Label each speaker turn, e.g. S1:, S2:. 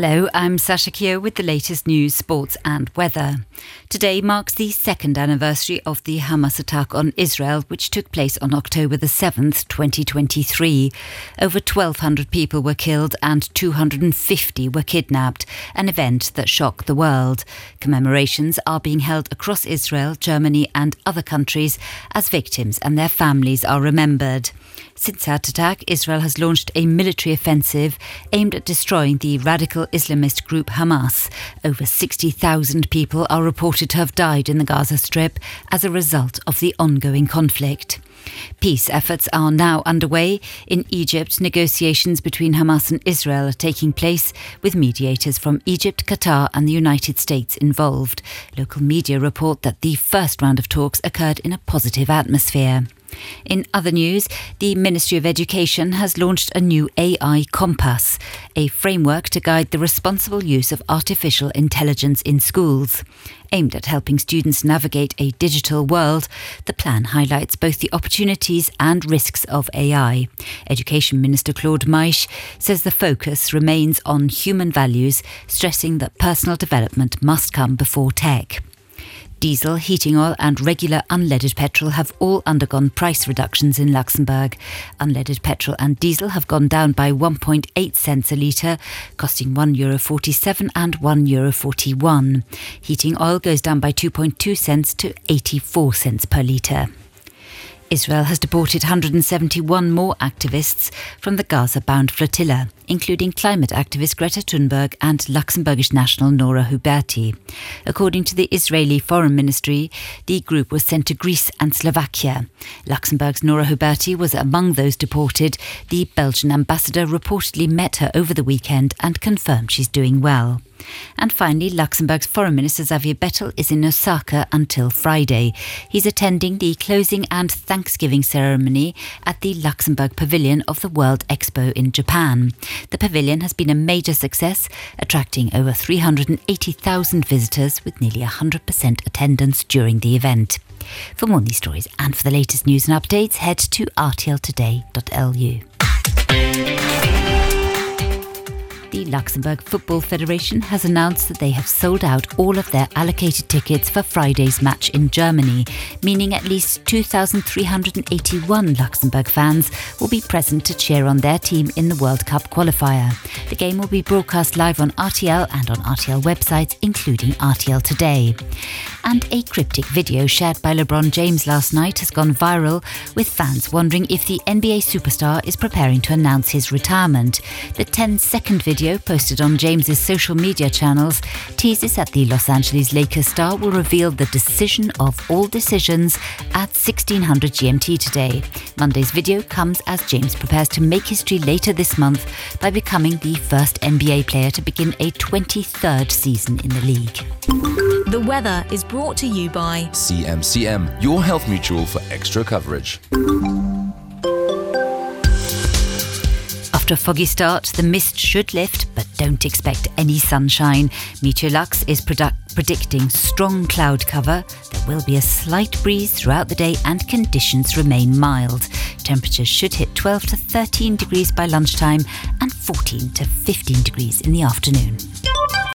S1: Hello, I'm Sasha Keogh with the latest news, sports and weather. Today marks the second anniversary of the Hamas attack on Israel, which took place on October the 7th, 2023. Over 1,200 people were killed and 250 were kidnapped, an event that shocked the world. Commemorations are being held across Israel, Germany and other countries as victims and their families are remembered. Since that attack, Israel has launched a military offensive aimed at destroying the radical Islamist group Hamas. Over 60,000 people are reported to have died in the Gaza Strip as a result of the ongoing conflict. Peace efforts are now underway. In Egypt, negotiations between Hamas and Israel are taking place, with mediators from Egypt, Qatar and the United States involved. Local media report that the first round of talks occurred in a positive atmosphere. In other news, the Ministry of Education has launched a new AI Compass, a framework to guide the responsible use of artificial intelligence in schools. Aimed at helping students navigate a digital world, the plan highlights both the opportunities and risks of AI. Education Minister Claude Maisch says the focus remains on human values, stressing that personal development must come before tech. Diesel, heating oil and regular unleaded petrol have all undergone price reductions in Luxembourg. Unleaded petrol and diesel have gone down by 1.8 cents a litre, costing €1.47 and €1.41. Heating oil goes down by 2.2 cents to 84 cents per litre. Israel has deported 171 more activists from the Gaza-bound flotilla, including climate activist Greta Thunberg and Luxembourgish national Nora Huberti. According to the Israeli Foreign Ministry, the group was sent to Greece and Slovakia. Luxembourg's Nora Huberti was among those deported. The Belgian ambassador reportedly met her over the weekend and confirmed she's doing well. And finally, Luxembourg's Foreign Minister Xavier Bettel is in Osaka until Friday. He's attending the closing and Thanksgiving ceremony at the Luxembourg Pavilion of the World Expo in Japan. The pavilion has been a major success, attracting over 380,000 visitors with nearly 100% attendance during the event. For more on these stories and for the latest news and updates, head to rtltoday.lu. The Luxembourg Football Federation has announced that they have sold out all of their allocated tickets for Friday's match in Germany, meaning at least 2,381 Luxembourg fans will be present to cheer on their team in the World Cup qualifier. The game will be broadcast live on RTL and on RTL websites, including RTL Today. And a cryptic video shared by LeBron James last night has gone viral, with fans wondering if the NBA superstar is preparing to announce his retirement. The 10-second video posted on James's social media channels teases that the Los Angeles Lakers star will reveal the decision of all decisions at 1600 GMT today. Monday's video comes as James prepares to make history later this month by becoming the first NBA player to begin a 23rd season in the league.
S2: The weather is brought to you by
S3: CMCM, your health mutual for extra coverage.
S1: After a foggy start, the mist should lift, but don't expect any sunshine. Meteorlux is predicting strong cloud cover. There will be a slight breeze throughout the day and conditions remain mild. Temperatures should hit 12 to 13 degrees by lunchtime and 14 to 15 degrees in the afternoon.